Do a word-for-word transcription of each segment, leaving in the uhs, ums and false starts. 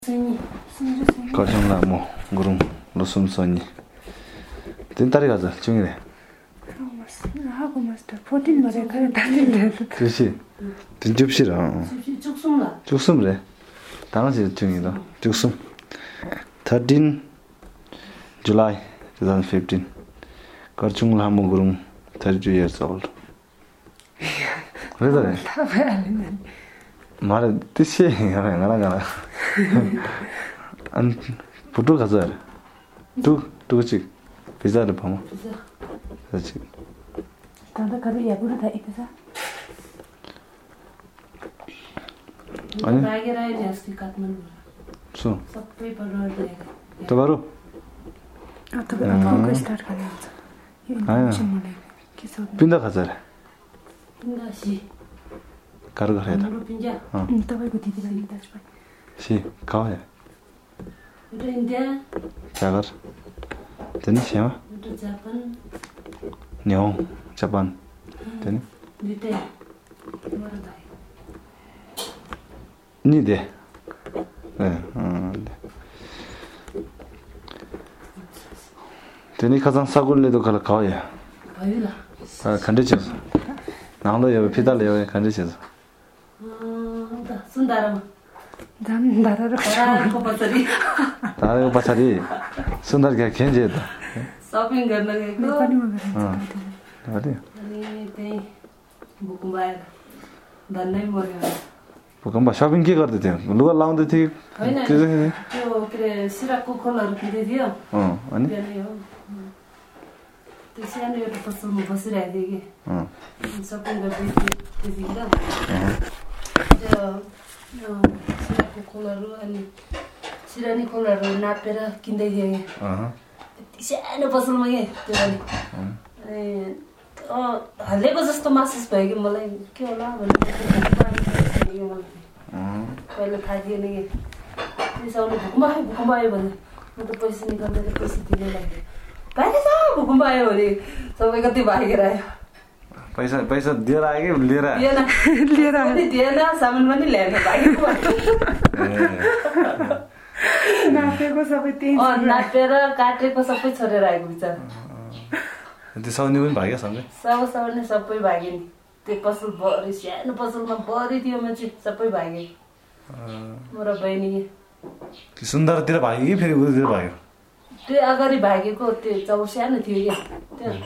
Kajang Lamo, Gurung, Losum Sony. Tintari gaza, chungire. 하고 마스터 포틴 말에 가는 달린데. 그렇지. 든줍시라. 죽숨라. 죽숨래. 당시 중이다. 죽숨. thirteen July twenty fifteen. Kajang Lamo Gurung, thirty-two years old. 그래서 말에 뜻이 가라 가라 가라. 안 포토 가자. 두 두지 비자를 봐봐. 그렇지. 다다 가도 야구를 다 있어서. 아니. 나게라이 됐을 것 같은. 소. सबैबाट 돼. 또 바로. 아, 또 바로 스타트 가는 거. 아니야. 빈다 가자. 빈다시. 가르 가래다. 빈자. 응, तपाईँको दिदीलाई दाजु भाइ. 시, 가와야. 우리 인디아. 자갈. 되니 시마? 우리 자판. 녀, 자판. 되니? 니데. 뭐라다. 니데. 네, 어, 네. 되니 가장 사골래도 갈 가와야. 바위라. 아, 간대죠. 나도 여기 피달래요, 간대죠. 순다람. 잠 나라로 가라 거버들이. 나라로 바사리. 순다르게 괜찮다. 서핑 गर्न गएको. नेपाली मा गरेछ. अँ. अरे. अनि त्यही भूकम्प आएर धन्नै मर्यो. भूकम्प शपिङ के गर्दै थियो? लुगा लाउँदै थियो? हैन. त्यो के रे सिराकको खोलहरु किन्दै थियो. अँ, अनि त्यो सानो एउटा पसलमा बसिरहेको थिएँ कि. अँ. सपिङ गर्दै थिएँ त्यतिखेर. अँ. त्यो सिराकको खोलहरु अनि सिरानी खोलहरु नापेर किन्दै थिएँ कि. अँ. त्यति सानो पसलमा के त्यो अनि. अनि अँ हालेको जस्तो महसुस भयो कि मलाई के होला भनेर अँ पहिला थाहा थिएन कि त्यसैले भूकम्प आयो भूकम्प आयो भने म त पैसा निकाल्दै पैसा दिनै लाग्यो भाइ छ भूकम्प आयो भने सबै कति भागेर आयो पैसा पैसा दिएर आयो कि लिएर आयो लिएर आयो नि दिएन सामान पनि ल्याएर भागेको नापेको सबै त्यही अँ नापेर काटेको सबै छोडेर आएको बिचार त्यो साउनी पनि भाग्यो सँगै सब साउनी सबै भाग्यो नि त्यो पसल भरि सानो पसलमा भरि थियो मान्छे सबै भागे मेरो बहिनी कि सुन्दरतिर भाग्यो कि फेरि उतिर भाग्यो त्यो अगाडि भागेको त्यो चौ सानो थियो कि त्यो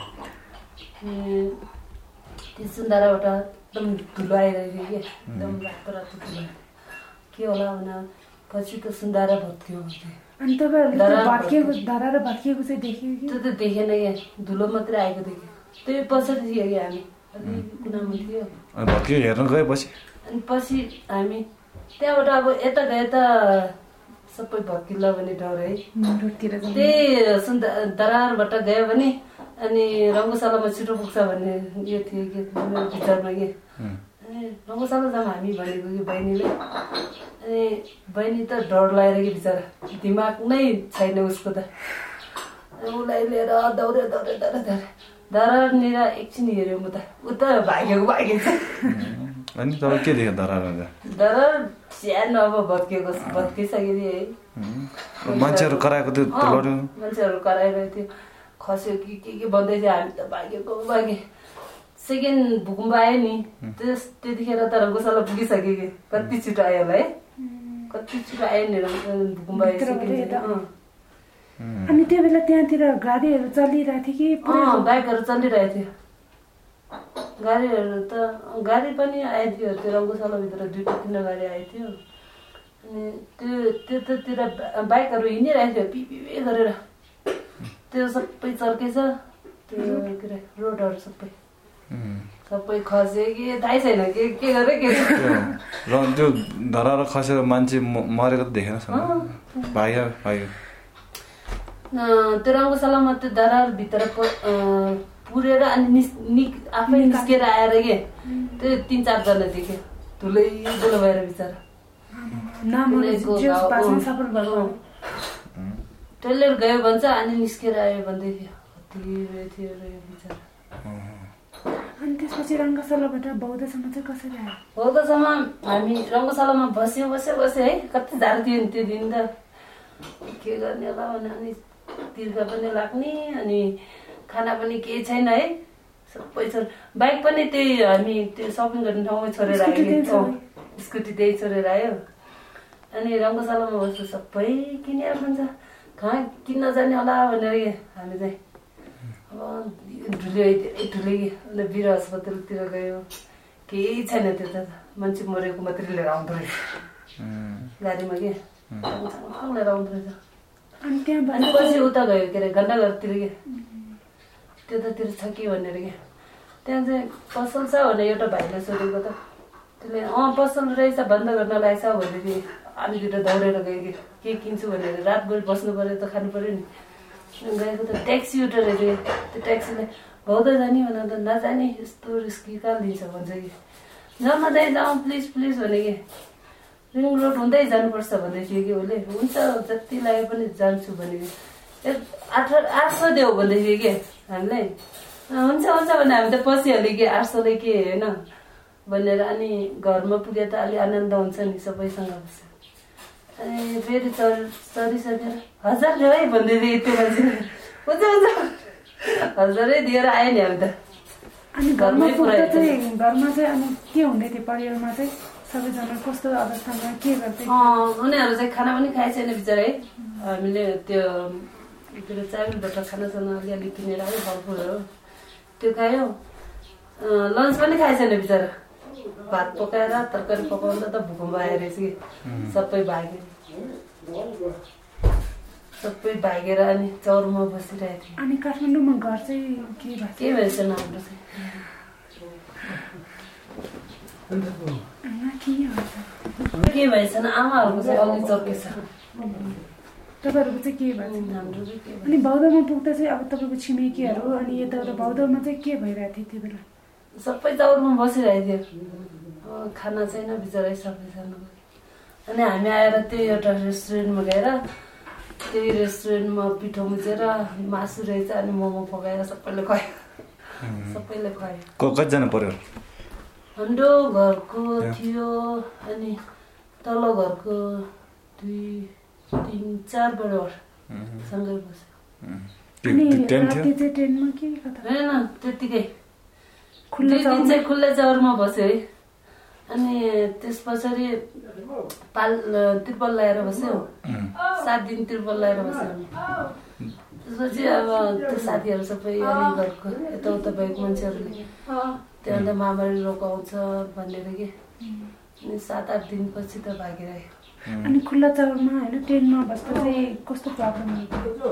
त्यो सुन्दरबाट एकदम धुलो आइरहेको थियो कि एकदम रातो रातो धुलो के होला भने पछि त सुन्दर भत्क्यो अनि तपाईहरुले भत्किएको धारा र भत्किएको चाहिँ देख्यो कि त्यो त देखेन कि धुलो मात्रै आएको देख्यो त्यो पछाडि थियो कि हामी अनि कुनामा थियो अनि भत्कियो हेर्न गएपछि अनि पछि हामी त्यहाँबाट अब यता गए त सबै भत्किला भन्ने डर है रोडतिर त्यही सुन्दर दरारबाट गयो भने अनि रङ्गशालामा छिटो पुग्छ भन्ने यो थियो कि विचारमा कि रङ्गशाला जाम हामी भनेको कि बहिनीले अनि बहिनी त डर लागेर कि बिचरा दिमाग नै छैन उसको त उसलाई लिएर दौडे दौडे दौडे दौडे दरारनिर एकछिन हेऱ्यो म त उता भागेको भागेको अनि तपाईँ के देख्यो दरारमा दरार सानो अब भत्केको भत्किसक्यो है मान्छेहरू कराएको थियो लड्यो मान्छेहरू कराइरहेको थियो खस्यो कि के के भन्दै थियो हामी त भागेको भागे सेकेन्ड भूकम्प आयो नि त्यस त्यतिखेर त रङ्गशाला पुगिसक्यो कि कति छिटो आयो होला है कति छिटो आयो नि भूकम्प आयो अनि त्यो बेला त्यहाँतिर गाडीहरू चलिरहेको थियो कि बाइकहरू चलिरहेको थियो गाडीहरू त गाडी पनि आएको थियो त्यो रङ्गशालाभित्र दुईवटा तिनवटा गाडी आएको थियो अनि त्यो त्यतातिर बाइकहरू हिँडिरहेको थियो पिपी गरेर त्यो सबै चर्केछ त्यो के अरे रोडहरू सबै सबै खस्यो कि थाहै छैन के के गरे के र त्यो धराएर खसेर मान्छे मरेको त देखेन भाग्यो भाग्यो त्यो रङ्गशालामा त्यो दरारभित्र पुरेर अनि आफै निस्केर आएर के त्यो तिन चारजना देख्यो धुलै धुलो भएर बिचरा टोइलेट गयो भन्छ अनि निस्केर आयो भन्दै थियो कति थियो बिचरा अनि त्यसपछि रङ्गशालाबाट बौद्धसम्म चाहिँ कसरी आयो? बौद्धसम्म हामी रङ्गशालामा बस्यो बस्यो बस्यो है, कति जाडो थियो नि त्यो दिन त, के गर्ने होला भने अनि तिर्खा पनि लाग्ने, अनि खाना पनि केही छैन है, सबै छोड बाइक पनि त्यही हामी त्यो सपिङ गर्ने ठाउँमै छोडेर आयो, स्कुटी त्यही छोडेर आयो। अनि रङ्गशालामा बस्यो सबै किनेर खान्छ, कहाँ किन्न जाने होला भनेर हामी चाहिँ अब ढुल्यो धेरै ढुल्यो कि अन्त वीर अस्पतालतिर गयो, केही छैन त्यो त, मान्छे मरेको मात्रै लिएर आउँदो रहेछ गाडीमा के लिएर आउँदो रहेछ। अनि त्यहाँ अनि पछि उता गयो के अरे घण्टाघरतिर के त्यतातिर छ कि भनेर के, त्यहाँ चाहिँ पसल छ भने एउटा भाइले सोधेको त, त्यसले अँ पसल रहेछ बन्द गर्न लागेछ भनेदेखि हामी दुइटा दौडेर गयो कि के किन्छु भनेर, रातभरि बस्नु पऱ्यो त खानु पऱ्यो नि, गएको त ट्याक्सी एउटा रहेछ, त्यो ट्याक्सीले बौद्ध जाने भने त नजाने यस्तो रिस्की कहाँ लिन्छ भन्छ कि, जाउँ दाइ जाउँ प्लिज प्लिज भने कि, रिङ रोड हुँदै जानुपर्छ भन्दै थियो कि उसले, हुन्छ जति लाग्यो पनि जान्छु भने कि, आठ आठ सौ देऊ भन्दै थियो कि हामीलाई, हुन्छ हुन्छ भने हामी त पसिहाल्यो कि आठ सौले के होइन भनेर। अनि घरमा पुगे त अलि आनन्द हुन्छ नि सबैसँग बस्यो, अनि फेरि चढ चढिसकेर हजार देऊ है भन्दै थियो त्यो मान्छे, हुन्छ हुन्छ हजारै दिएर आयो नि हामी त। अनि घरमा पुग्दा चाहिँ घरमा चाहिँ अनि के हुँदै थियो परिवारमा चाहिँ, सबैजना कस्तो अवस्थामा के गर्दै? उनीहरू चाहिँ खाना पनि खाए छैन बिचरा है, हामीले त्यो के अरे चाबेलबाट खानासाना अलिअलि किनेर आयो फलफुलहरू त्यो खायो, लन्च पनि खाए छैन बिचरा, भात पकाएर तरकारी पकाउँदा त भूकम्प आएर रहेछ कि सबै भागे सबै भागेर अनि चौरमा बसिरहेको थियो। अनि काठमाडौँमा घर चाहिँ के भएको? के भएछ हाम्रो चाहिँ के भएछ आमाहरूको चाहिँ अघि चर्केछ, तपाईँहरूको चाहिँ के भएछ? हाम्रो चाहिँ के अनि बौद्धमा पुग्दा चाहिँ अब तपाईँको छिमेकीहरू अनि यताउता बौद्धमा चाहिँ के भइरहेको थियो त्यो बेला? सबै चौरमा बसिरहेको थियो, खाना छैन बिचरा सबैजना। अनि हामी आएर त्यही एउटा रेस्टुरेन्टमा गएर त्यही रेस्टुरेन्टमा पिठो मुछेर मासु रहेछ अनि मोमो पकाएर सबैले खुवायो, सबैले खुवायो। कतिजना पर्यो? हाम्रो घरको थियो अनि तल घरको दुई तिन चार परिवार सँगै बस्यो। होइन त्यतिकै दुई दिन चाहिँ खुल्ला चौरमा बस्यो है, अनि त्यस पछाडि पाल त्रिपल लगाएर बस्यो, सात दिन त्रिपल लगाएर बस्यो। त्यसपछि अब त्यो साथीहरू सबै अनि घरको यताउता भएको मान्छेहरूले त्यहाँ त मामारी रोग आउँछ भनेर कि, अनि सात आठ दिनपछि त भागेर आयो। अनि खुल्ला चौरमा होइन ट्रेनमा बस्दा चाहिँ कस्तो प्रब्लम हुन्छ?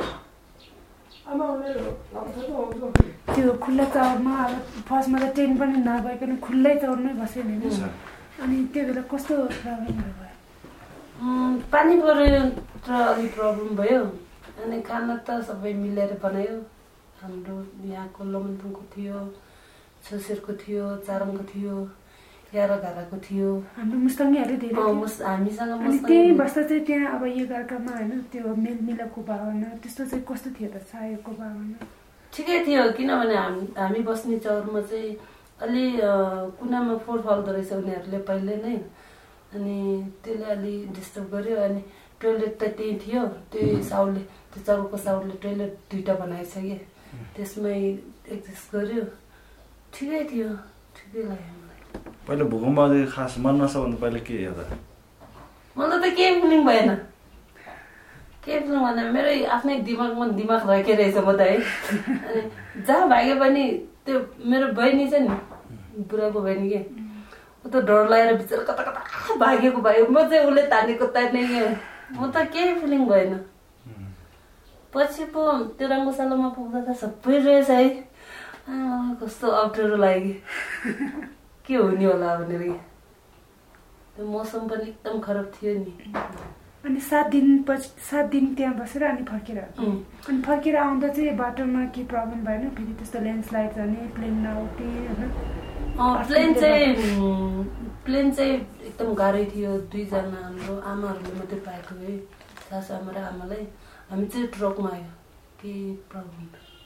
त्यो खुल्ला चौरमा अब फर्स्टमा त ट्रेन पनि नभइकन खुल्लै चौरमै बस्यो नि, अनि त्यो बेला कस्तो प्रब्लमहरू भयो? पानी पऱ्यो र अलिक प्रब्लम भयो, अनि खाना त सबै मिलेर बनायो। हाम्रो यहाँको लमनथङको थियो, छोसेरको थियो, चारङको थियो, यारा घाराको थियो, हाम्रो मुस्ताङीहरू धेरै हामीसँग। त्यही बस्दा चाहिँ त्यहाँ अब यो अर्कामा होइन त्यो मेलमिलापको भावना त्यस्तो चाहिँ कस्तो थियो त? सहयोगको भावना ठिकै थियो, किनभने हामी हामी बस्ने चौरमा चाहिँ अलि कुनामा फोहोर फाल्दो रहेछ उनीहरूले पहिले नै, अनि त्यसले अलि डिस्टर्ब गर्यो। अनि टोइलेट त त्यही थियो, त्यही साउले त्यो चौरको साउले टोइलेट दुइटा बनाएछ कि त्यसमै एडजस्ट गर्यो, ठिकै थियो, ठिकै लाग्यो मलाई। पहिले भूकम्प आउँदा खास मन नसक्नु पहिले के हेर्दा? मलाई त केही फिलिङ भएन, केही फिलिङ भएन, मेरो आफ्नै दिमागमा दिमाग रहेकै रहेछ म त है। अनि जहाँ भाग्यो पनि त्यो मेरो बहिनी छ नि, बुढाको बहिनी के, ऊ त डर लागेर बिचरा कता कता भागेको भयो, म चाहिँ उसले तानेको ताने, म त केही फिलिङ भएन। पछि पो त्यो रङ्गशालामा पुग्दा त सबै रहेछ है, कस्तो अप्ठ्यारो लाग्यो के हुने होला भनेर। त्यो मौसम पनि एकदम खराब थियो नि। अनि सात दिन पछि सात दिन त्यहाँ बसेर अनि फर्केर अनि फर्केर आउँदा चाहिँ बाटोमा के प्रब्लम भएन? फेरि त्यस्तो ल्यान्डस्लाइड जाने, प्लेन नउठ्ने होइन? प्लेन चाहिँ प्लेन चाहिँ एकदम गाह्रै थियो। दुईजना हाम्रो आमाहरूले मात्रै पाएको है, सासु आमा र आमालाई। हामी चाहिँ ट्रकमा आयो, के प्रब्लम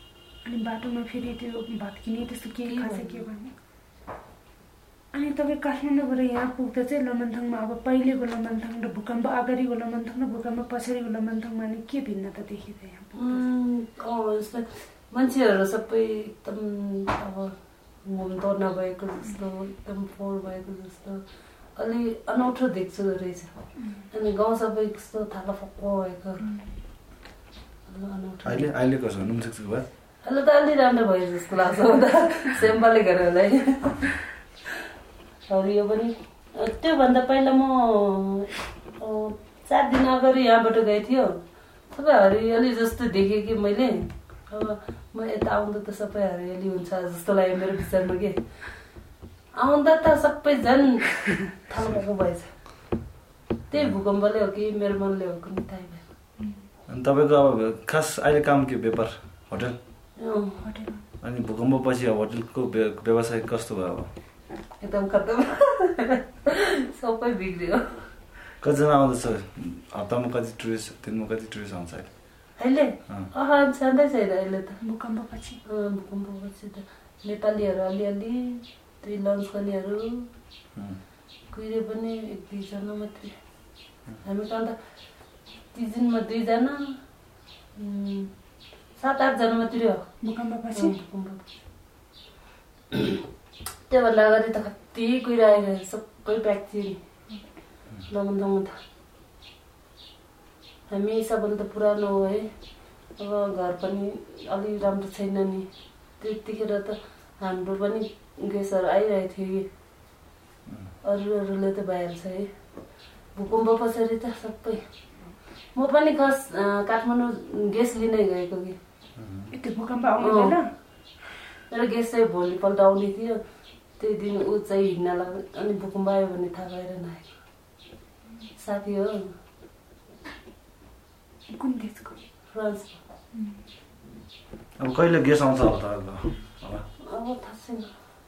अनि बाटोमा फेरि त्यो भत्किने त्यस्तो केही खासै के भन्ने अनि तपाईँ काठमाडौँबाट यहाँ पुग्दा चाहिँ लमनथङमा अब पहिलेको लमनथङ र भूकम्प अगाडिको लमनथङ र भूकम्प पछाडिको लमनथङमा नि के भिन्नता देखिँदा यहाँ पुग्दा मान्छेहरू सबै एकदम अब घुमदौड नभएको जस्तो एकदम फोहोर भएको जस्तो अलि अनौठो देख्छु रहेछ अनि गाउँ सबै कस्तो थाला फक्को भएको अहिले अहिले कसो हुनुहुन्छ भयो अहिले त अलि राम्रो भयो जस्तो लाग्छ सेम्पलले गरेरलाई हरियो पनि त्योभन्दा पहिला म चार दिन अगाडि यहाँबाट गएको थियो सबै हरियाली जस्तो देखेँ कि मैले अब म यता आउँदा त सबै हरियाली हुन्छ जस्तो लाग्यो मेरो विचारमा के आउँदा त सबै झन् थाल्को भएछ त्यही भूकम्पले हो कि मेरो मनले हो कुनै थाहै भएन अनि तपाईँको अब खास अहिले काम के व्यापार होटल अनि भूकम्पपछि अब होटलको व्यवसाय कस्तो भयो अब एकदम खतम सबै बिग्रियो कतिजना आउँदैछ हप्तामा कति टुरिस्ट दिनमा कति टुरिस्ट आउँछ अहिले अहिले अह जाँदै छैन अहिले त भूकम्पपछि भूकम्पपछि त नेपालीहरू अलिअलि त्यही लन्च गर्नेहरू कुहिरे पनि एक दुईजना मात्रै हामी त अन्त तिस दिनमा दुईजना सात आठजना मात्रै हो भूकम्पपछि त्योभन्दा अगाडि त कति कुहिरो आइरहेको सबै प्याक थियो लमनथङमा त हामी सबभन्दा पुरानो हो है अब घर पनि अलि राम्रो छैन नि त्यतिखेर त हाम्रो पनि ग्यासहरू आइरहेको थियो कि अरू अरूले त भइहाल्छ है भूकम्प पछाडि त सबै म पनि खास काठमाडौँ ग्यास लिनै गएको कि त्यो भूकम्प आउनु भएन मेरो ग्यास चाहिँ भोलिपल्ट आउने थियो त्यही दिन ऊ चाहिँ हिँड्न लाग्यो अनि भूकम्प आयो भने थाहा भएर नआएको साथी हो कुन देशको फ्रान्स अब कहिले ग्यास आउँछ अब तपाईँको अब थाहा छैन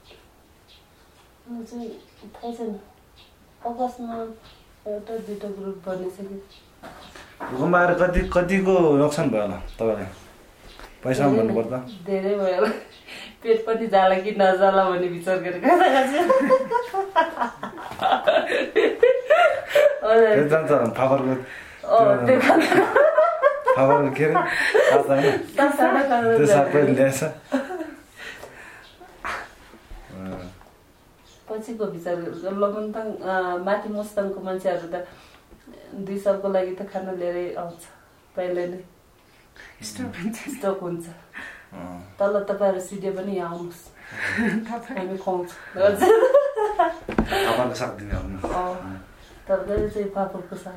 चाहिँ थाहा छैन अगस्तमा एउटा दुईवटा ग्रुप बनिसक्यो भूकम्प आएर कति कतिको नोक्सान भयो होला तपाईँलाई पैसा भन्नुपर्दा धेरै भयो पेट पनि जाला कि नजाला भन्ने विचार गरेर फापरको फापरको के अरे त्यो सबै ल्याएछ पछिको विचार लमनथङ माथि मोस्ताङको मान्छेहरू त दुई सालको लागि त खाना लिएरै आउँछ पहिला नै स्टक हुन्छ तल तपाईँहरू सिधै पनि यहाँ आउनुहोस् हामी खुवाउँछ फापरको साग दिने आउनु तरकारी चाहिँ फापरको साग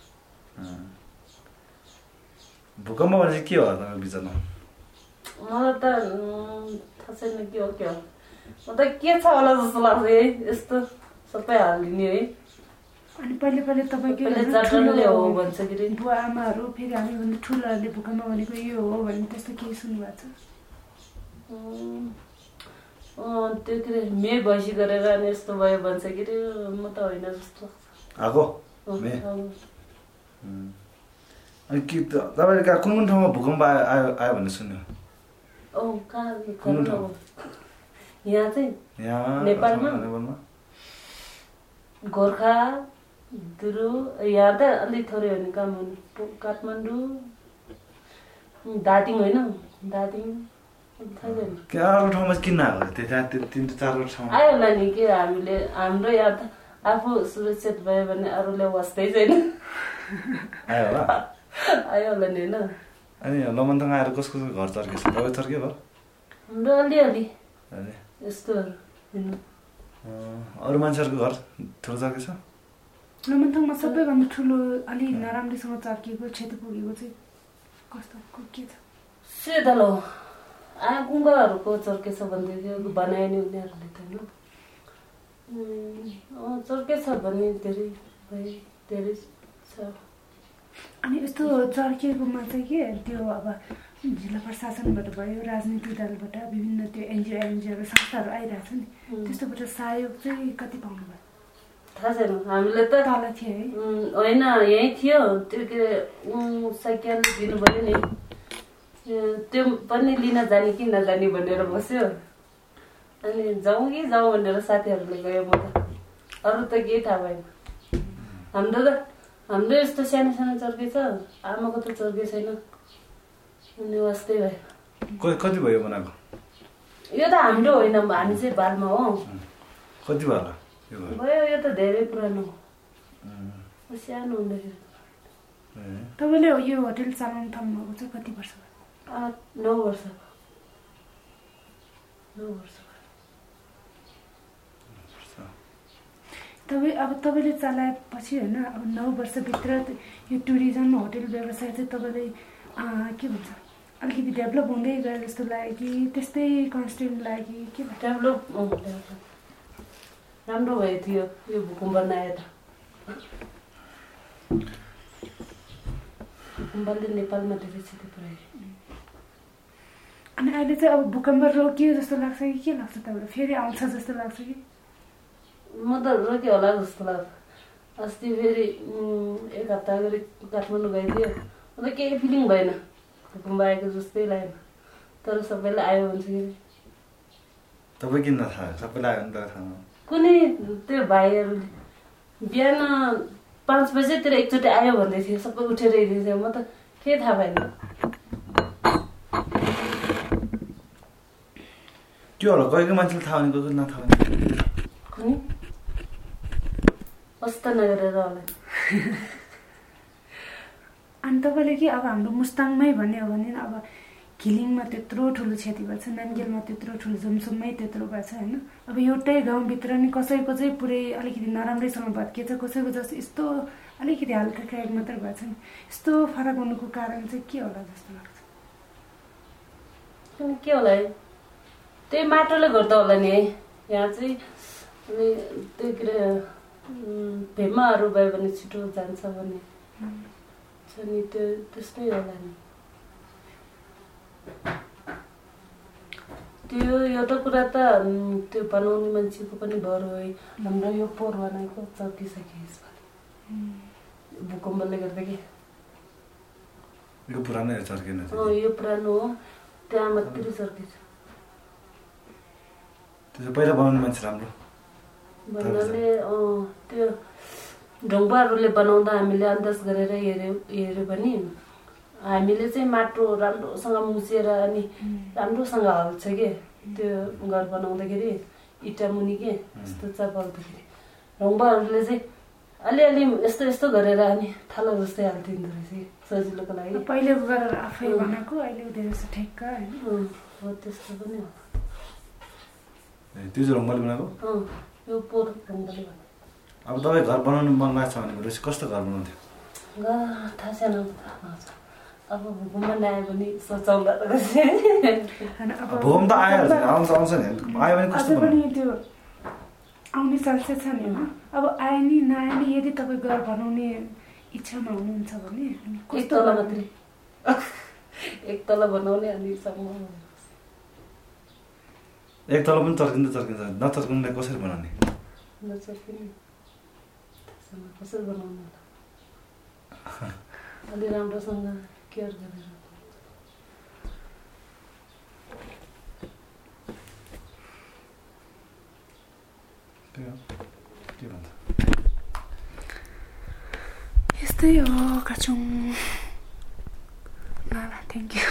भूकम्प भने के हो तपाईँको विचारमा मलाई त थाहा छैन के हो के हो म त के छ होला जस्तो लाग्छ है यस्तो सबै हालिदिने है अनि पहिले पहिले तपाईँको हो भन्छ कि बुवा आमाहरू फेरि हामीभन्दा ठुलोहरूले भूकम्प भनेको यो हो भने त्यस्तो केही सुन्नुभएको छ त्यो के अरे मे भैँसी गरेर अनि यस्तो भयो भन्छ कि अरे म त होइन जस्तो आएको अनि कि तपाईँले कहाँ कुन कुन ठाउँमा भूकम्प आयो आयो आयो भन्ने सुन्यो ओ कहाँ यहाँ चाहिँ नेपालमा गोर्खा दुरु यहाँ त अलिक थोरै हो नि काम हुनु काठमाडौँ दार्जिलिङ होइन दार्जिलिङ अरू ठाउँमा किन आएको त्यहाँ तिन चारवटा ठाउँ आयो होला नि के हामीले हाम्रो यहाँ त आफू सुरक्षित भयो भने अरूले वास्तै छैन आयो होला आयो होला नि होइन अनि लमनथङ आएर कसको घर चर्केछ तपाईँ चर्के भयो हाम्रो अलिअलि यस्तोहरू अरू मान्छेहरूको घर ठुलो चर्केछ लमनथङमा सबैभन्दा ठुलो अलि नराम्रोसँग चर्किएको क्षति पुगेको चाहिँ कस्तो के छ सेदल हो आ गुङ्गाहरूको चर्केछ भन्दै बनायो नि उनीहरूले त होइन चर्केछ भने धेरै भए धेरै छ अनि यस्तो चर्किएकोमा चाहिँ के त्यो अब जिल्ला प्रशासनबाट भयो राजनीतिक दलबाट विभिन्न त्यो एनजिओ एनजिओ संस्थाहरू आइरहेछ नि त्यस्तोबाट सहयोग चाहिँ कति पाउनु भयो थाहा छैन हामीले त तल थियो है होइन यहीँ थियो त्यो के साइकल दिनुभयो नि त्यो पनि लिन जाने कि नजाने भनेर बस्यो अनि जाउँ कि जाउँ भनेर साथीहरूले गयो म त अरू त केही थाहा भएन हाम्रो त हाम्रो यस्तो सानो सानो चर्के छ आमाको त चर्के छैन अनि वास्तै भयो कति भयो बनाएको यो त हाम्रो होइन हामी चाहिँ बालमा हो कति भयो भयो यो त धेरै पुरानो हो सानो हुँदाखेरि तपाईँले यो होटेल चलाउनु थाल्नुभएको चाहिँ कति वर्ष भयो नौ वर्ष नौ वर्ष तपाईँ अब तपाईँले चलाएपछि होइन अब नौ वर्षभित्र यो टुरिज्म होटेल व्यवसाय चाहिँ तपाईँले के भन्छ अलिकति डेभलप हुँदै गयो जस्तो लाग्यो कि त्यस्तै कन्सटेन्ट लाग्यो कि के डेभलप राम्रो भएको थियो यो भूकम्प नआएर भूकम्पले नेपालमा धेरै क्षति पुऱ्यायो अनि अहिले चाहिँ अब भूकम्प रोकियो जस्तो लाग्छ कि के लाग्छ तपाईँलाई फेरि आउँछ जस्तो लाग्छ कि म त रोक्यो होला जस्तो लाग्छ अस्ति फेरि एक हप्ता अगाडि काठमाडौँ गइदियो अन्त केही फिलिङ भएन भूकम्प आएको जस्तै लागेन तर सबैलाई आयो भन्छ कि तपाईँ किन थाहा सबैलाई आयो नि त थाहा कुनै त्यो भाइहरूले बिहान पाँच बजेतिर एकचोटि आयो भन्दै थियो सबै उठेर हिँड्दै म त केही थाहा भएन त्यो होला गएको मान्छेले थाहा भने गएको नथाहा भने कुनै कस्तो नगरेर होला अनि तपाईँले के अब हाम्रो मुस्ताङमै भन्यो भने अब घिलिङमा त्यत्रो ठुलो क्षति भएको छ नान्गेलमा त्यत्रो ठुलो जुमसुममै त्यत्रो भएको छ होइन अब एउटै गाउँभित्र नि कसैको चाहिँ पुरै अलिकति नराम्रैसँग भत्किएछ कसैको जस्तो यस्तो अलिकति हल्का क्र्याक मात्रै भएको छ नि यस्तो फरक हुनुको कारण चाहिँ के होला जस्तो लाग्छ के होला है त्यही माटोले गर्दा होला नि है यहाँ चाहिँ अनि त्यही के अरे भेमाहरू भयो भने छिटो जान्छ भने छ नि त्यो त्यस्तै होला नि त्यो एउटा कुरा त त्यो बनाउने मान्छेको पनि भर हो है हाम्रो यो पोहोर बनाएको चर्किसक्यो यसपालि भूकम्पले गर्दा के यो पुरानो चर्किन यो पुरानो हो त्यहाँ मात्रै चर्केछ त्यो पहिला बनाउने मान्छे राम्रो भन्नाले त्यो ढुङ्गाहरूले बनाउँदा हामीले अन्दाज गरेर हेऱ्यो हेऱ्यो भने हामीले चाहिँ माटो राम्रोसँग मुछेर अनि राम्रोसँग हाल्छ के त्यो घर बनाउँदाखेरि इँटा मुनि के यस्तो चापाल्दाखेरि ढुङ्गाहरूले चाहिँ अलिअलि यस्तो यस्तो गरेर अनि थालो जस्तै हालिदिँदो रहेछ कि सजिलोको लागि पहिलेको गरेर आफै बनाएको अहिले धेरै जस्तो ठेक्क होइन हो त्यस्तो पनि हो त्यो चाहिँ ढुङ्गाले बनाएको यो पोहोर ढुङ्गाले बनाएको अब तपाईँ घर बनाउनु मन लाग्छ भनेपछि कस्तो घर बनाउँथ्यो घर थाहा छैन अब भूकम्प नआयो भने सोचाउँदा त भूकम्प त आयो आउँछ आउँछ नि आयो भने कस्तो पनि त्यो आउने चान्सेस छ नि अब आयो नि नआयो नि यदि तपाईँ घर बनाउने इच्छामा हुनुहुन्छ भने एक तला मात्रै एक तला बनाउने अनि एक तला पनि चर्किन्छ चर्किन्छ नचर्किनुलाई कसरी बनाउने नचर्किने कसरी बनाउनु अलि राम्रोसँग केयर गरेर यस्तै हो काचुङ ल ल थ्याङ्क यू